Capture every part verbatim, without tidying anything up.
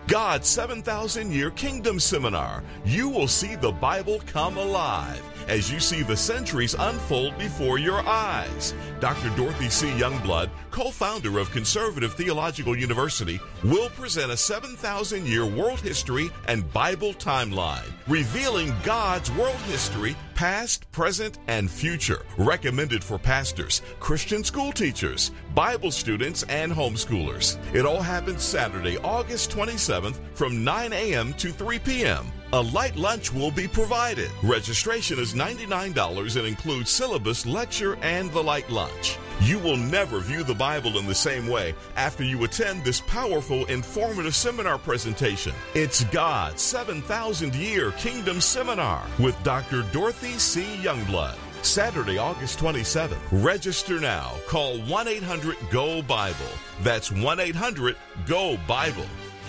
God's seven thousand Year Kingdom Seminar. You will see the Bible come alive as you see the centuries unfold before your eyes. Doctor Dorothy C. Youngblood, co-founder of Conservative Theological University, will present a seven thousand year world history and Bible timeline, revealing God's world history, past, present, and future. Recommended for pastors, Christian school teachers, Bible students, and homeschoolers. It all happens Saturday, August twenty-seventh from nine a.m. to three p.m. A light lunch will be provided. Registration is ninety-nine dollars and includes syllabus, lecture, and the light lunch. You will never view the Bible in the same way after you attend this powerful, informative seminar presentation. It's God's seven thousand Year Kingdom Seminar with Doctor Dorothy C. Youngblood. Saturday, August twenty-seventh. Register now. Call one eight hundred G O Bible. That's one eight hundred G O Bible.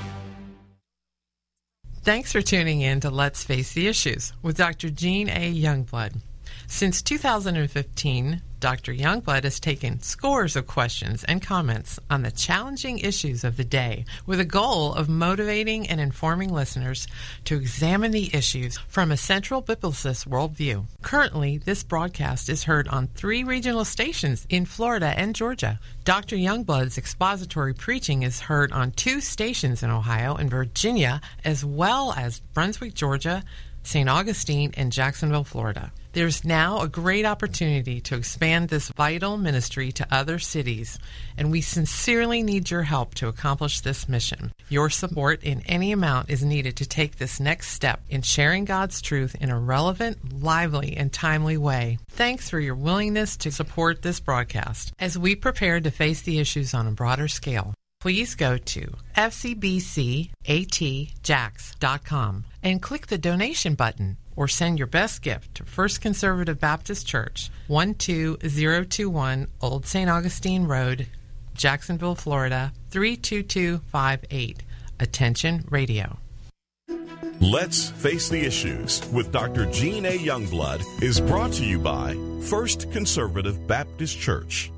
Thanks for tuning in to Let's Face the Issues with Doctor Gene A. Youngblood. Since two thousand fifteen, Doctor Youngblood has taken scores of questions and comments on the challenging issues of the day with a goal of motivating and informing listeners to examine the issues from a central biblicist worldview. Currently, this broadcast is heard on three regional stations in Florida and Georgia. Doctor Youngblood's expository preaching is heard on two stations in Ohio and Virginia, as well as Brunswick, Georgia, Saint Augustine, and Jacksonville, Florida. There's now a great opportunity to expand this vital ministry to other cities, and we sincerely need your help to accomplish this mission. Your support in any amount is needed to take this next step in sharing God's truth in a relevant, lively, and timely way. Thanks for your willingness to support this broadcast as we prepare to face the issues on a broader scale. Please go to f c b c a t jax dot com and click the donation button, or send your best gift to First Conservative Baptist Church, one two zero two one Old Saint Augustine Road, Jacksonville, Florida, three two two five eight. Attention Radio. Let's Face the Issues with Doctor Gene A. Youngblood is brought to you by First Conservative Baptist Church.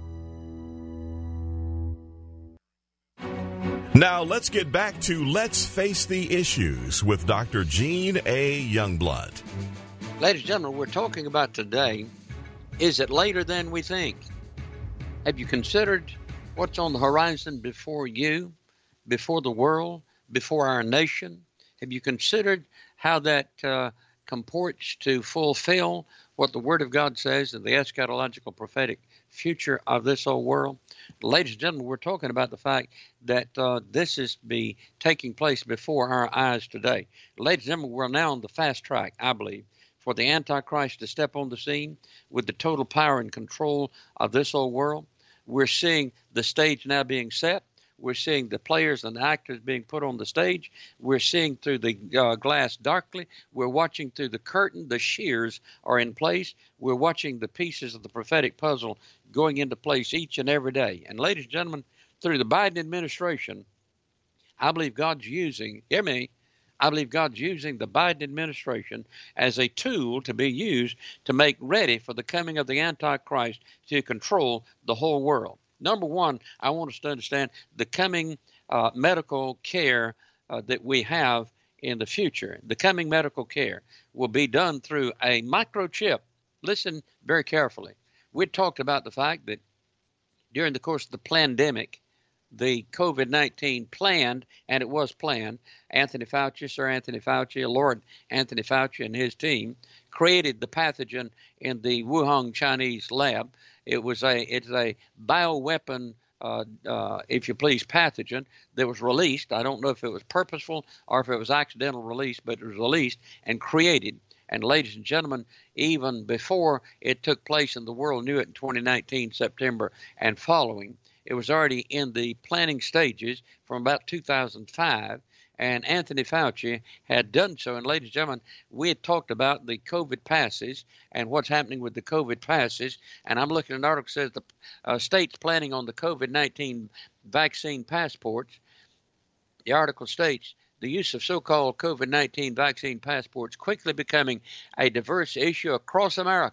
Now let's get back to Let's Face the Issues with Doctor Gene A. Youngblood. Ladies and gentlemen, we're talking about today, is it later than we think? Have you considered what's on the horizon before you, before the world, before our nation? Have you considered how that uh, comports to fulfill what the Word of God says in the eschatological prophetic future of this old world? Ladies and gentlemen, we're talking about the fact that uh, this is be taking place before our eyes today. Ladies and gentlemen, we're now on the fast track, I believe, for the Antichrist to step on the scene with the total power and control of this old world. We're seeing the stage now being set. We're seeing the players and the actors being put on the stage. We're seeing through the uh, glass darkly. We're watching through the curtain. The shears are in place. We're watching the pieces of the prophetic puzzle going into place each and every day. And ladies and gentlemen, through the Biden administration, I believe God's using, hear me, I believe God's using the Biden administration as a tool to be used to make ready for the coming of the Antichrist to control the whole world. Number one, I want us to understand the coming uh, medical care uh, that we have in the future. The coming medical care will be done through a microchip. Listen very carefully. We talked about the fact that during the course of the pandemic, the COVID nineteen planned, and it was planned, Anthony Fauci, Sir Anthony Fauci, Lord Anthony Fauci and his team created the pathogen in the Wuhan Chinese lab. It was a it's a bioweapon, uh, uh, if you please, pathogen that was released. I don't know if it was purposeful or if it was accidental release, but it was released and created. And ladies and gentlemen, even before it took place and the world knew it in twenty nineteen, September and following, it was already in the planning stages from about two thousand five. And Anthony Fauci had done so. And ladies and gentlemen, we had talked about the COVID passes and what's happening with the COVID passes. And I'm looking at an article that says the uh, state's planning on the COVID nineteen vaccine passports. The article states, the use of so-called COVID nineteen vaccine passports quickly becoming a diverse issue across America.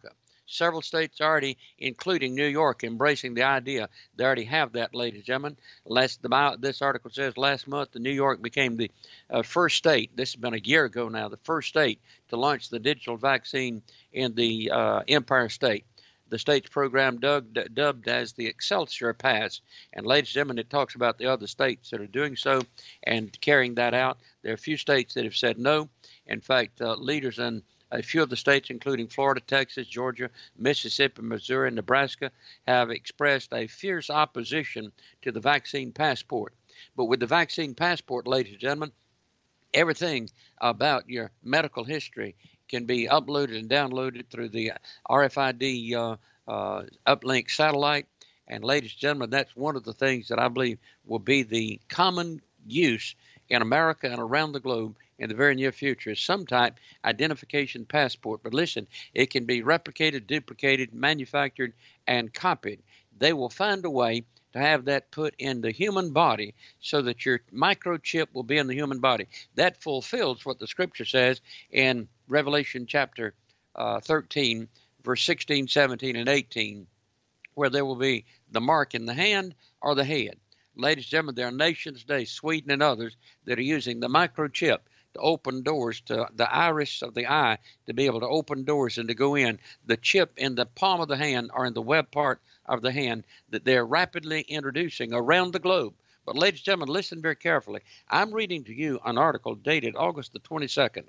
Several states already, including New York, embracing the idea. They already have that, ladies and gentlemen. Last, the, this article says last month, the New York became the uh, first state, this has been a year ago now, the first state to launch the digital vaccine in the uh, Empire State. The state's program dubbed, dubbed as the Excelsior Pass. And ladies and gentlemen, it talks about the other states that are doing so and carrying that out. There are a few states that have said no. In fact, uh, leaders in a few of the states, including Florida, Texas, Georgia, Mississippi, Missouri, and Nebraska, have expressed a fierce opposition to the vaccine passport. But with the vaccine passport, ladies and gentlemen, everything about your medical history can be uploaded and downloaded through the R F I D uh, uh, uplink satellite. And ladies and gentlemen, that's one of the things that I believe will be the common use in America and around the globe in the very near future, is some type identification passport. But listen, it can be replicated, duplicated, manufactured, and copied. They will find a way to have that put in the human body so that your microchip will be in the human body. That fulfills what the scripture says in Revelation chapter uh, thirteen, verse sixteen, seventeen, and eighteen, where there will be the mark in the hand or the head. Ladies and gentlemen, there are nations today, Sweden and others, that are using the microchip to open doors to the iris of the eye, to be able to open doors and to go in. The chip in the palm of the hand or in the web part of the hand that they're rapidly introducing around the globe. But ladies and gentlemen, listen very carefully. I'm reading to you an article dated August the twenty-second.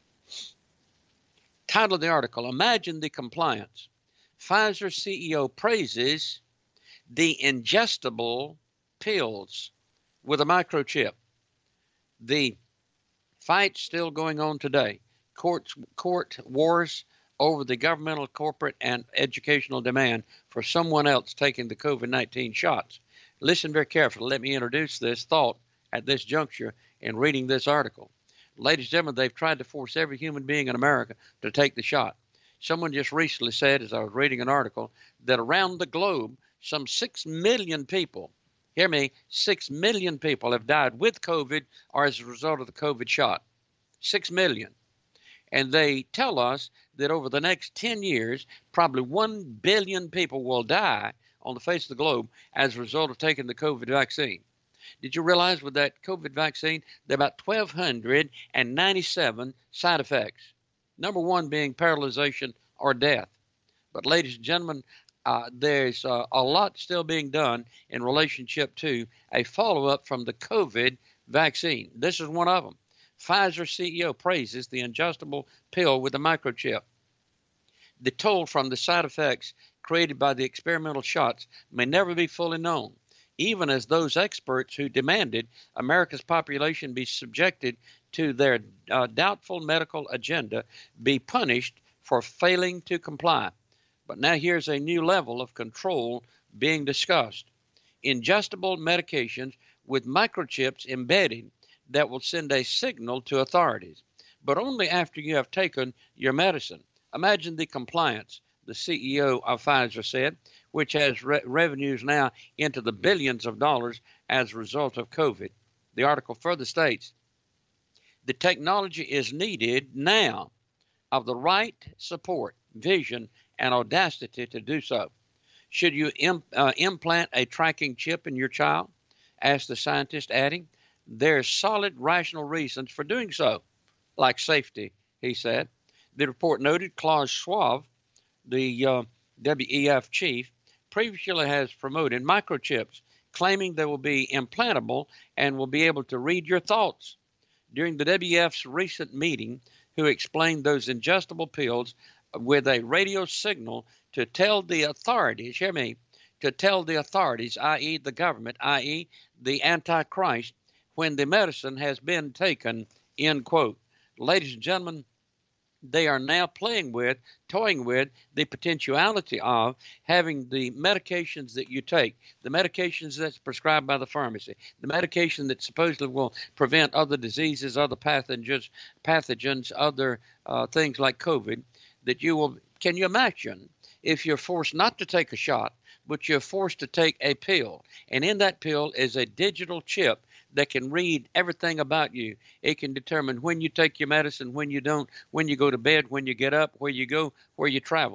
Title of the article, Imagine the Compliance. Pfizer C E O praises the ingestible pills with a microchip. The fight still going on today. Courts, court wars over the governmental, corporate, and educational demand for someone else taking the COVID nineteen shots. Listen very carefully. Let me introduce this thought at this juncture in reading this article. Ladies and gentlemen, they've tried to force every human being in America to take the shot. Someone just recently said, as I was reading an article, that around the globe, some six million people, hear me, six million people have died with COVID or as a result of the COVID shot. Six million. And they tell us that over the next ten years, probably one billion people will die on the face of the globe as a result of taking the COVID vaccine. Did you realize with that COVID vaccine, there are about one thousand two hundred ninety-seven side effects? Number one being paralyzation or death. But ladies and gentlemen, uh, there's uh, a lot still being done in relationship to a follow-up from the COVID vaccine. This is one of them. Pfizer C E O praises the ingestible pill with a microchip. The toll from the side effects created by the experimental shots may never be fully known, even as those experts who demanded America's population be subjected to their uh, doubtful medical agenda be punished for failing to comply. But now here's a new level of control being discussed. Ingestible medications with microchips embedded that will send a signal to authorities, but only after you have taken your medicine. Imagine the compliance, the C E O of Pfizer said, which has re- revenues now into the billions of dollars as a result of COVID. The article further states, the technology is needed now of the right support, vision, and audacity to do so. Should you im- uh, implant a tracking chip in your child? Asked the scientist, adding, there's solid rational reasons for doing so, like safety, he said. The report noted Klaus Schwab, the uh, W E F chief, previously has promoted microchips, claiming they will be implantable and will be able to read your thoughts. During the W E F's recent meeting, who explained those ingestible pills with a radio signal to tell the authorities, hear me, to tell the authorities, that is the government, that is the Antichrist, when the medicine has been taken, end quote. Ladies and gentlemen, they are now playing with, toying with the potentiality of having the medications that you take, the medications that's prescribed by the pharmacy, the medication that supposedly will prevent other diseases, other pathogens, pathogens, other uh, things like COVID, that you will, can you imagine if you're forced not to take a shot, but you're forced to take a pill, and in that pill is a digital chip that can read everything about you. It can determine when you take your medicine, when you don't, when you go to bed, when you get up, where you go, where you travel.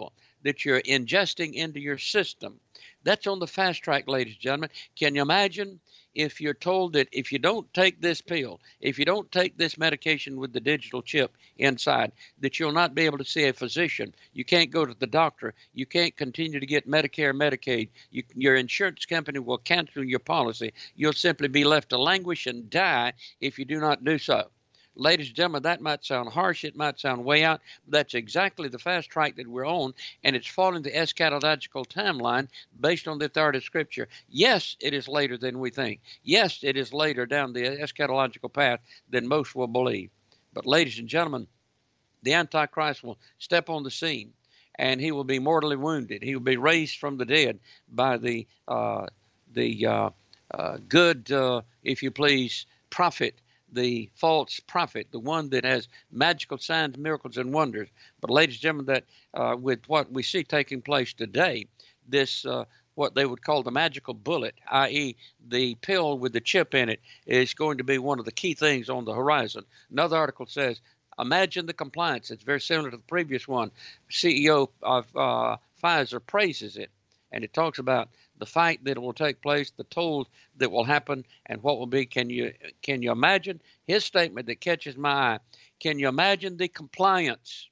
that you're ingesting into your system. That's on the fast track, ladies and gentlemen. Can you imagine if you're told that if you don't take this pill, if you don't take this medication with the digital chip inside, that you'll not be able to see a physician, you can't go to the doctor, you can't continue to get Medicare, Medicaid, you, your insurance company will cancel your policy, you'll simply be left to languish and die if you do not do so. Ladies and gentlemen, that might sound harsh, it might sound way out, but that's exactly the fast track that we're on, and it's following the eschatological timeline based on the authority of Scripture. Yes, it is later than we think. Yes, it is later down the eschatological path than most will believe. But ladies and gentlemen, the Antichrist will step on the scene, and he will be mortally wounded. He will be raised from the dead by the, uh, the uh, uh, good, uh, if you please, prophet, the false prophet, the one that has magical signs, miracles, and wonders. But ladies and gentlemen, that uh, with what we see taking place today, this uh, what they would call the magical bullet, that is the pill with the chip in it, is going to be one of the key things on the horizon. Another article says, imagine the compliance. It's very similar to the previous one. C E O of uh, Pfizer praises it, and it talks about the fight that will take place, the toll that will happen, and what will be. Can you can you imagine his statement that catches my eye? Can you imagine the compliance?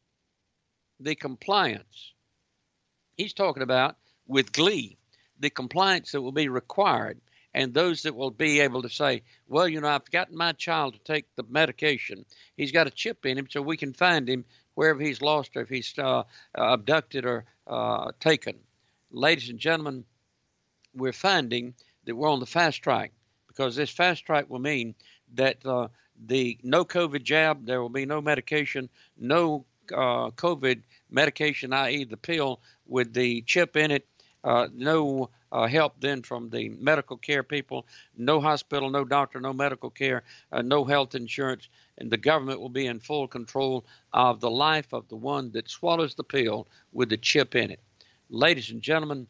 The compliance. He's talking about with glee, the compliance that will be required, and those that will be able to say, well, you know, I've gotten my child to take the medication. He's got a chip in him, so we can find him wherever he's lost or if he's uh, abducted or uh, taken. Ladies and gentlemen, we're finding that we're on the fast track, because this fast track will mean that uh, the no COVID jab, there will be no medication, no uh, COVID medication, that is the pill with the chip in it, uh, no uh, help then from the medical care people, no hospital, no doctor, no medical care, uh, no health insurance, and the government will be in full control of the life of the one that swallows the pill with the chip in it. Ladies and gentlemen,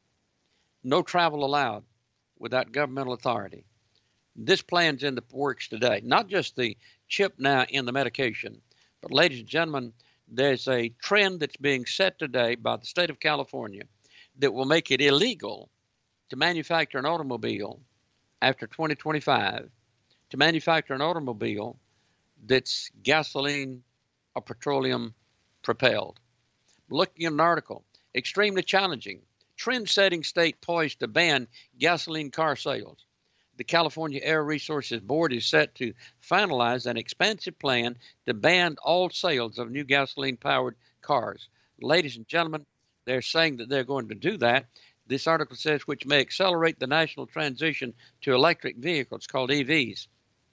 no travel allowed without governmental authority. This plan's in the works today. Not just the chip now in the medication, but ladies and gentlemen, there's a trend that's being set today by the state of California that will make it illegal to manufacture an automobile after twenty twenty-five, to manufacture an automobile that's gasoline or petroleum propelled. Looking at an article, extremely challenging. Trend-setting state poised to ban gasoline car sales. The California Air Resources Board is set to finalize an expansive plan to ban all sales of new gasoline-powered cars. Ladies and gentlemen, they're saying that they're going to do that. This article says, which may accelerate the national transition to electric vehicles called E Vs.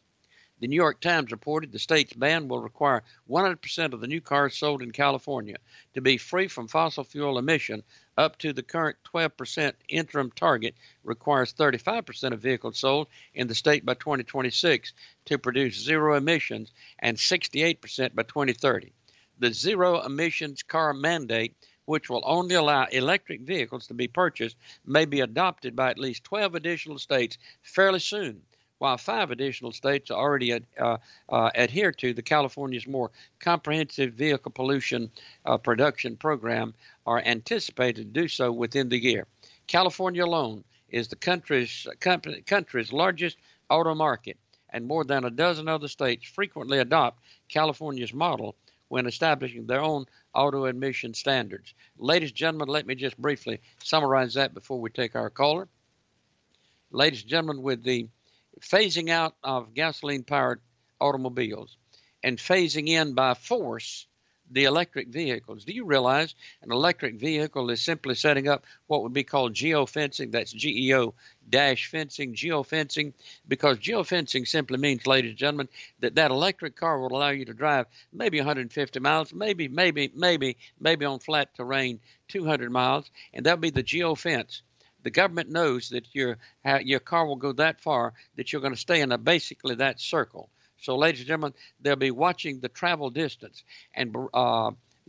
The New York Times reported the state's ban will require one hundred percent of the new cars sold in California to be free from fossil fuel emission. Up to the current twelve percent interim target requires thirty-five percent of vehicles sold in the state by twenty twenty-six to produce zero emissions, and sixty-eight percent by twenty thirty. The zero emissions car mandate, which will only allow electric vehicles to be purchased, may be adopted by at least twelve additional states fairly soon, while five additional states already uh, uh, adhere to the California's more comprehensive vehicle pollution uh, production program, are anticipated to do so within the year. California alone is the country's, country's largest auto market, and more than a dozen other states frequently adopt California's model when establishing their own auto emission standards. Ladies and gentlemen, let me just briefly summarize that before we take our caller. Ladies and gentlemen, with the phasing out of gasoline-powered automobiles and phasing in by force the electric vehicles. Do you realize an electric vehicle is simply setting up what would be called geofencing? That's G E O dash fencing, geofencing, because geofencing simply means, ladies and gentlemen, that that electric car will allow you to drive maybe one hundred fifty miles, maybe, maybe, maybe, maybe on flat terrain two hundred miles, and that'll be the geofence. The government knows that your your car will go that far that you're going to stay in a basically that circle. So, ladies and gentlemen, they'll be watching the travel distance, and uh,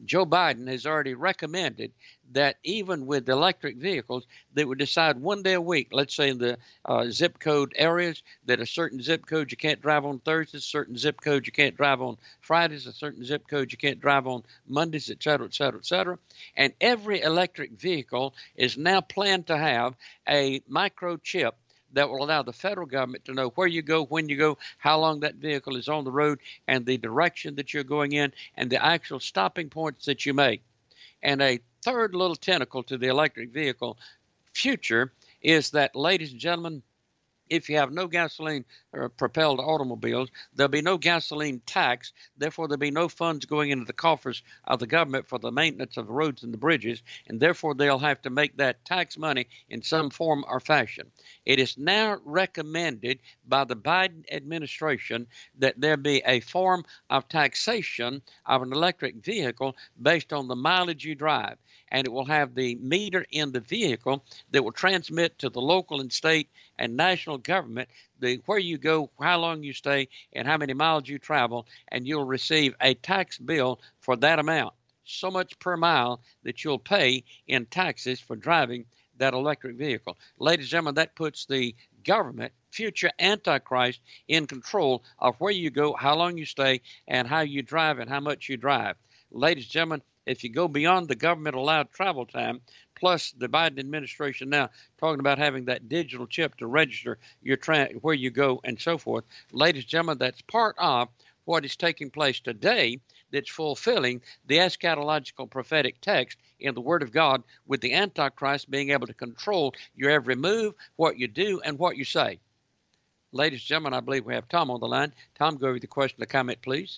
Joe Biden has already recommended that even with electric vehicles, they would decide one day a week, let's say in the uh, zip code areas, that a certain zip code you can't drive on Thursdays, certain zip codes you can't drive on Fridays, a certain zip code you can't drive on Mondays, et cetera, et cetera, et cetera. And every electric vehicle is now planned to have a microchip that will allow the federal government to know where you go, when you go, how long that vehicle is on the road, and the direction that you're going in, and the actual stopping points that you make. And a third little tentacle to the electric vehicle future is that, ladies and gentlemen, if you have no gasoline or propelled automobiles, there'll be no gasoline tax. Therefore, there'll be no funds going into the coffers of the government for the maintenance of the roads and the bridges. And therefore, they'll have to make that tax money in some form or fashion. It is now recommended by the Biden administration that there be a form of taxation of an electric vehicle based on the mileage you drive. And it will have the meter in the vehicle that will transmit to the local and state and national government the where you go, how long you stay, and how many miles you travel, and you'll receive a tax bill for that amount, so much per mile that you'll pay in taxes for driving that electric vehicle. Ladies and gentlemen, that puts the government, future Antichrist, in control of where you go, how long you stay, and how you drive and how much you drive. Ladies and gentlemen, if you go beyond the government allowed travel time, plus the Biden administration now talking about having that digital chip to register your tra- where you go and so forth, ladies and gentlemen, that's part of what is taking place today that's fulfilling the eschatological prophetic text in the Word of God, with the Antichrist being able to control your every move, what you do, and what you say. Ladies and gentlemen, I believe we have Tom on the line. Tom, go over the question or comment, please.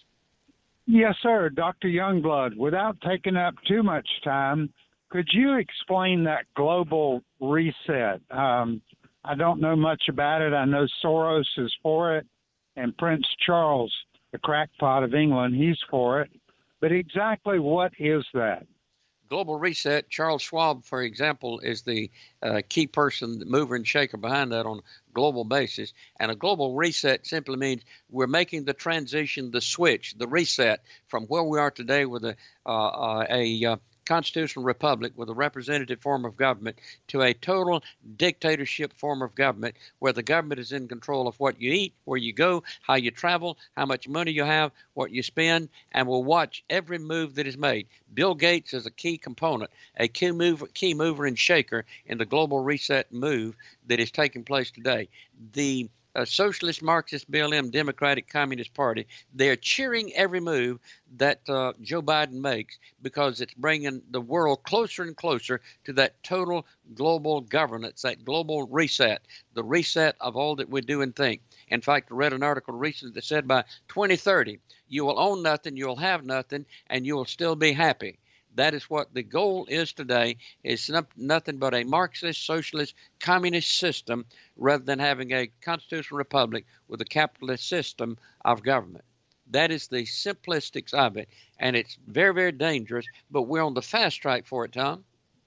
Yes, sir. Doctor Youngblood, without taking up too much time, could you explain that global reset? Um, I don't know much about it. I know Soros is for it, and Prince Charles, the crackpot of England, he's for it. But exactly what is that? Global reset, Charles Schwab, for example, is the uh, key person, the mover and shaker behind that on a global basis. And a global reset simply means we're making the transition, the switch, the reset from where we are today with a, uh, uh, a uh, constitutional republic with a representative form of government to a total dictatorship form of government where the government is in control of what you eat, where you go, how you travel, how much money you have, what you spend, and will watch every move that is made. Bill Gates is a key component, a key mover, key mover and shaker in the global reset move that is taking place today. The Uh, Socialist, Marxist, B L M, Democratic, Communist Party, they're cheering every move that uh, Joe Biden makes because it's bringing the world closer and closer to that total global governance, that global reset, the reset of all that we do and think. In fact, I read an article recently that said by twenty thirty, you will own nothing, you'll have nothing, and you will still be happy. That is what the goal is today, is nothing but a Marxist, socialist, communist system rather than having a constitutional republic with a capitalist system of government. That is the simplistics of it, and it's very, very dangerous, but we're on the fast track for it, Tom.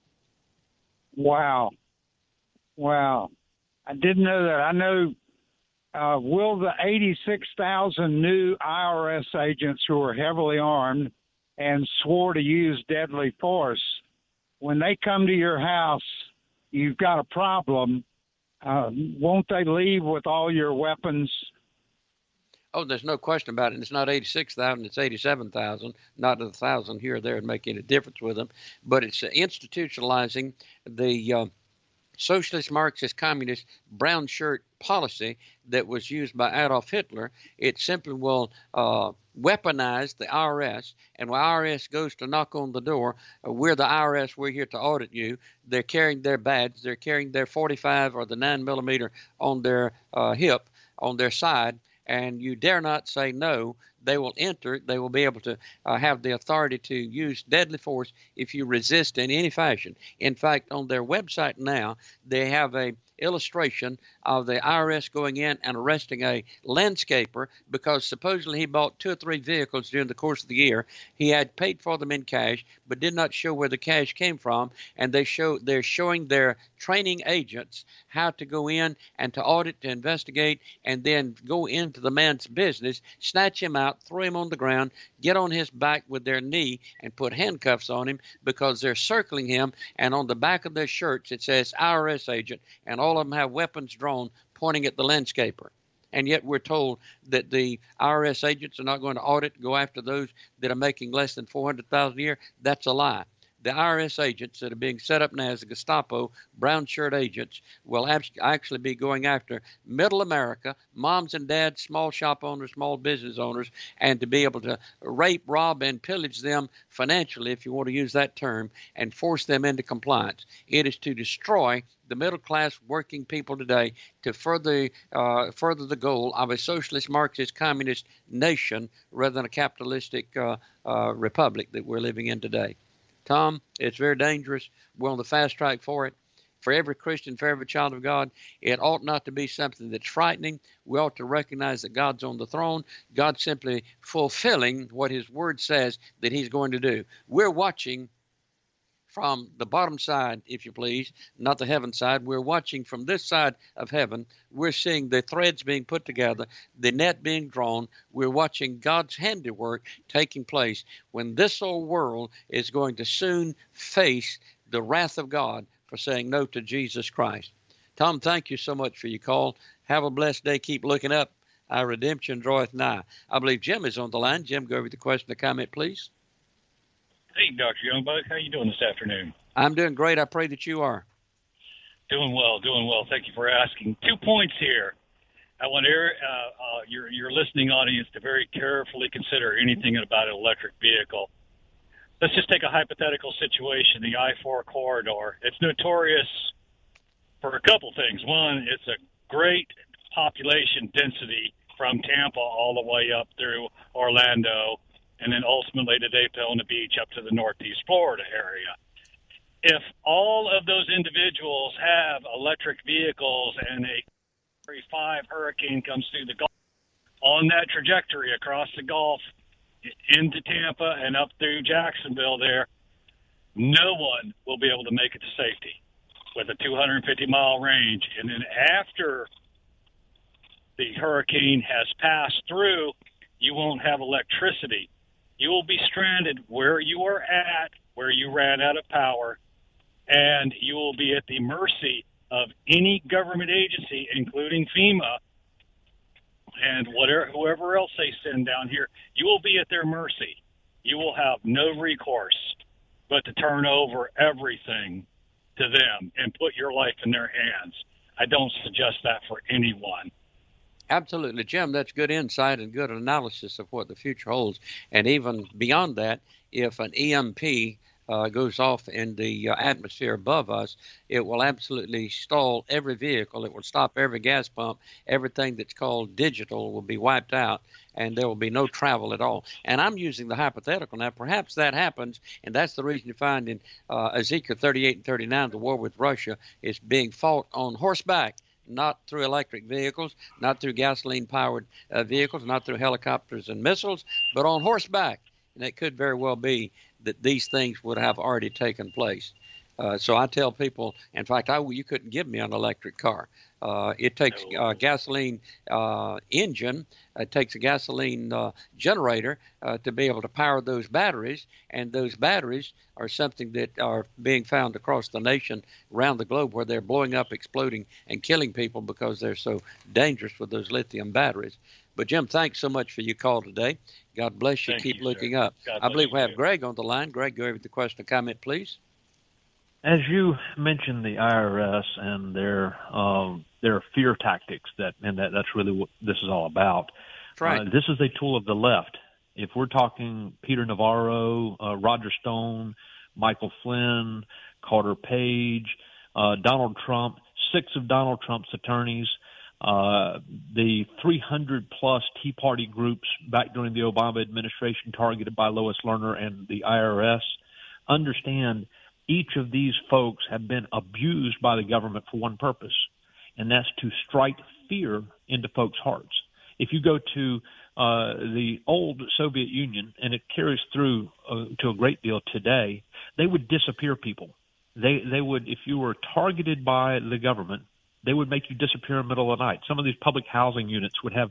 Wow. Wow. I didn't know that. I know, uh, will the eighty-six thousand new I R S agents who are heavily armed and swore to use deadly force, when they come to your house, you've got a problem. Uh, won't they leave with all your weapons? Oh, there's no question about it. It's not eighty-six thousand, it's eighty-seven thousand. Not a thousand here or there would make any difference with them. But it's institutionalizing the uh, socialist, Marxist, communist brown shirt policy that was used by Adolf Hitler. It simply will uh, weaponize the I R S, and when I R S goes to knock on the door, uh, we're the I R S, we're here to audit you. They're carrying their badge, they're carrying their forty-five or the nine millimeter on their uh, hip, on their side, and you dare not say no. They will enter. They will be able to uh, have the authority to use deadly force if you resist in any fashion. In fact, on their website now, they have a illustration of the I R S going in and arresting a landscaper because supposedly he bought two or three vehicles during the course of the year. He had paid for them in cash, but did not show where the cash came from. And they show they're showing their training agents how to go in and to audit, to investigate, and then go into the man's business, snatch him out, out, throw him on the ground, get on his back with their knee, and put handcuffs on him because they're circling him. And on the back of their shirts, it says I R S agent, and all of them have weapons drawn pointing at the landscaper. And yet we're told that the I R S agents are not going to audit, go after those that are making less than four hundred thousand dollars a year. That's a lie. The I R S agents that are being set up now as the Gestapo, brown shirt agents, will actually be going after middle America, moms and dads, small shop owners, small business owners, and to be able to rape, rob, and pillage them financially, if you want to use that term, and force them into compliance. It is to destroy the middle-class working people today to further uh, further the goal of a socialist, Marxist, communist nation rather than a capitalistic uh, uh, republic that we're living in today. Tom, it's very dangerous. We're on the fast track for it. For every Christian, for every child of God, it ought not to be something that's frightening. We ought to recognize that God's on the throne. God's simply fulfilling what his word says that he's going to do. We're watching from the bottom side, if you please, not the heaven side. We're watching from this side of heaven. We're seeing the threads being put together, the net being drawn. We're watching God's handiwork taking place when this old world is going to soon face the wrath of God for saying no to Jesus Christ. Tom, thank you so much for your call. Have a blessed day. Keep looking up. Our redemption draweth nigh. I believe Jim is on the line. Jim, go over with the question or comment, please. Hey, Doctor Youngblood, how you doing this afternoon? I'm doing great. I pray that you are. Doing well, doing well. Thank you for asking. Two points here. I want your, uh, uh, your, your listening audience to very carefully consider anything about an electric vehicle. Let's just take a hypothetical situation, the I four corridor. It's notorious for a couple things. One, it's a great population density from Tampa all the way up through Orlando, and then ultimately to Daytona Beach up to the Northeast Florida area. If all of those individuals have electric vehicles and a Category five hurricane comes through the Gulf, on that trajectory across the Gulf into Tampa and up through Jacksonville there, no one will be able to make it to safety with a two hundred fifty mile range. And then after the hurricane has passed through, you won't have electricity. You will be stranded where you are at, where you ran out of power, and you will be at the mercy of any government agency, including FEMA, and whatever, whoever else they send down here. You will be at their mercy. You will have no recourse but to turn over everything to them and put your life in their hands. I don't suggest that for anyone. Absolutely, Jim. That's good insight and good analysis of what the future holds. And even beyond that, if an E M P uh, goes off in the uh, atmosphere above us, it will absolutely stall every vehicle. It will stop every gas pump. Everything that's called digital will be wiped out, and there will be no travel at all. And I'm using the hypothetical now. Perhaps that happens, and that's the reason you find in uh, Ezekiel thirty-eight and thirty-nine, the war with Russia is being fought on horseback, not through electric vehicles, not through gasoline-powered uh, vehicles, not through helicopters and missiles, but on horseback. And it could very well be that these things would have already taken place. Uh, so I tell people, in fact, I, you couldn't give me an electric car. Uh, it takes a gasoline uh, engine, it takes a gasoline uh, generator uh, to be able to power those batteries, and those batteries are something that are being found across the nation, around the globe, where they're blowing up, exploding, and killing people because they're so dangerous with those lithium batteries. But, Jim, thanks so much for your call today. God bless you. Thank Keep you, looking sir. up. God I believe bless we have you. Greg on the line. Greg, go over with the question or comment, please. As you mentioned, the I R S and their um, their fear tactics, that and that, that's really what this is all about. That's right. Uh, this is a tool of the left. If we're talking Peter Navarro, uh, Roger Stone, Michael Flynn, Carter Page, uh, Donald Trump, six of Donald Trump's attorneys, uh, the three hundred plus Tea Party groups back during the Obama administration targeted by Lois Lerner and the I R S, understand each of these folks have been abused by the government for one purpose, and that's to strike fear into folks' hearts. If you go to uh, the old Soviet Union, and it carries through uh, to a great deal today, they would disappear people. They they would, if you were targeted by the government, they would make you disappear in the middle of the night. Some of these public housing units would have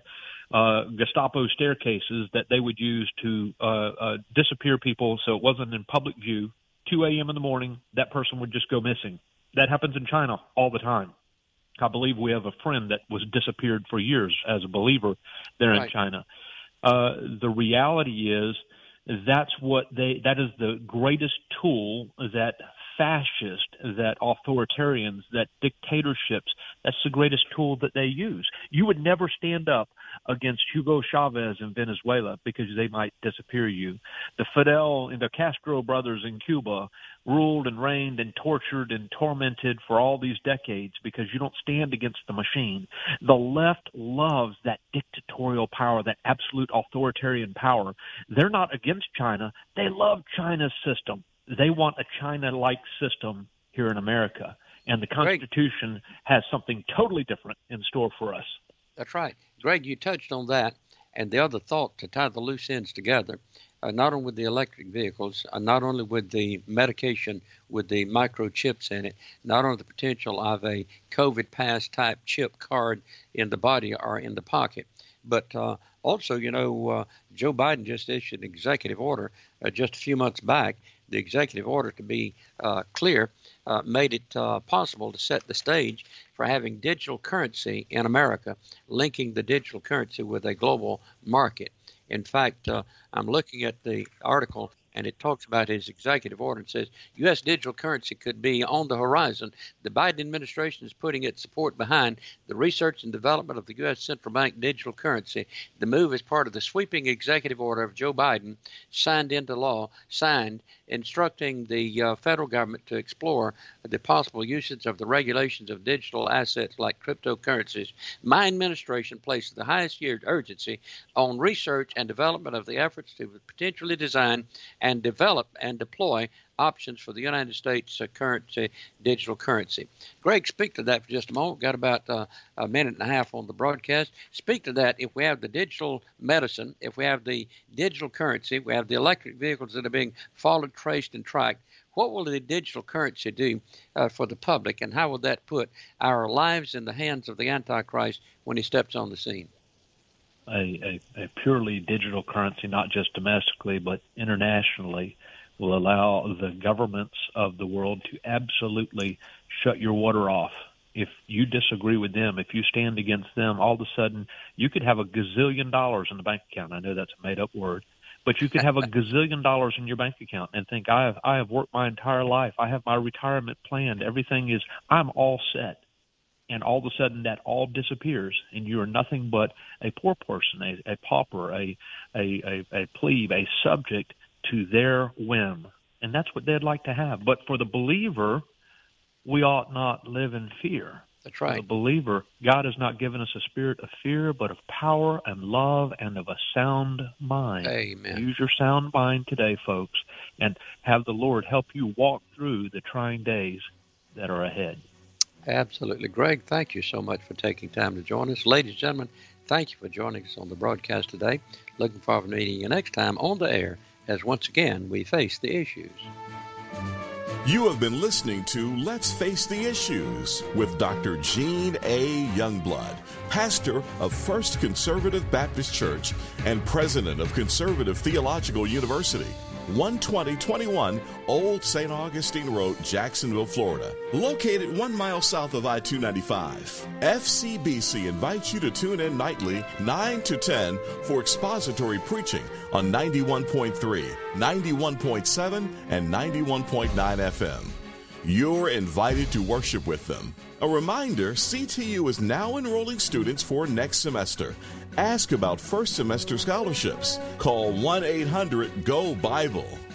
uh, Gestapo staircases that they would use to uh, uh, disappear people so it wasn't in public view. two a.m. in the morning, that person would just go missing. That happens in China all the time. I believe we have a friend that was disappeared for years as a believer there right. in China. Uh, the reality is that's what they, that is the greatest tool that fascists, that authoritarians, that dictatorships, that's the greatest tool that they use. You would never stand up against Hugo Chavez in Venezuela because they might disappear you. The Fidel and the Castro brothers in Cuba ruled and reigned and tortured and tormented for all these decades because you don't stand against the machine. The left loves that dictatorial power, that absolute authoritarian power. They're not against China. They love China's system. They want a China-like system here in America. And the Constitution Greg, has something totally different in store for us. That's right. Greg, you touched on that. And the other thought, to tie the loose ends together, uh, not only with the electric vehicles, uh, not only with the medication with the microchips in it, not only the potential of a COVID pass type chip card in the body or in the pocket, but uh, also, you know, uh, Joe Biden just issued an executive order uh, just a few months back. The executive order, to be uh, clear, uh, made it uh, possible to set the stage for having digital currency in America, linking the digital currency with a global market. In fact, uh, I'm looking at the article, and it talks about his executive order and says U S digital currency could be on the horizon. The Biden administration is putting its support behind the research and development of the U S central bank digital currency. The move is part of the sweeping executive order of Joe Biden, signed into law, signed, instructing the uh, federal government to explore the possible usage of the regulations of digital assets like cryptocurrencies. My administration places the highest year urgency on research and development of the efforts to potentially design and develop and deploy options for the United States uh, currency, digital currency. Greg, speak to that for just a moment. Got about uh, a minute and a half on the broadcast. Speak to that. If we have the digital medicine, if we have the digital currency, we have the electric vehicles that are being followed, traced, and tracked, what will the digital currency do uh, for the public, and how will that put our lives in the hands of the Antichrist when he steps on the scene? A, a, a purely digital currency, not just domestically but internationally, will allow the governments of the world to absolutely shut your water off. If you disagree with them, if you stand against them, all of a sudden you could have a gazillion dollars in the bank account. I know that's a made-up word, but you could have a gazillion dollars in your bank account and think, I have I have worked my entire life. I have my retirement planned. Everything is, I'm all set. And all of a sudden that all disappears, and you are nothing but a poor person, a, a pauper, a, a, a, a plebe, a subject to their whim. And that's what they'd like to have. But for the believer, we ought not live in fear. That's right. For the believer, God has not given us a spirit of fear, but of power and love and of a sound mind. Amen. Use your sound mind today, folks, and have the Lord help you walk through the trying days that are ahead. Absolutely. Greg, thank you so much for taking time to join us. Ladies and gentlemen, thank you for joining us on the broadcast today. Looking forward to meeting you next time on the air as once again we face the issues. You have been listening to Let's Face the Issues with Doctor Gene A. Youngblood, pastor of First Conservative Baptist Church and president of Conservative Theological University, one twenty twenty-one Old Saint Augustine Road, Jacksonville, Florida, located one mile south of I two ninety-five. F C B C invites you to tune in nightly, nine to ten, for expository preaching on ninety-one point three, ninety-one point seven, and ninety-one point nine F M. You're invited to worship with them. A reminder, C T U is now enrolling students for next semester. Ask about first semester scholarships. Call one eight hundred G O Bible.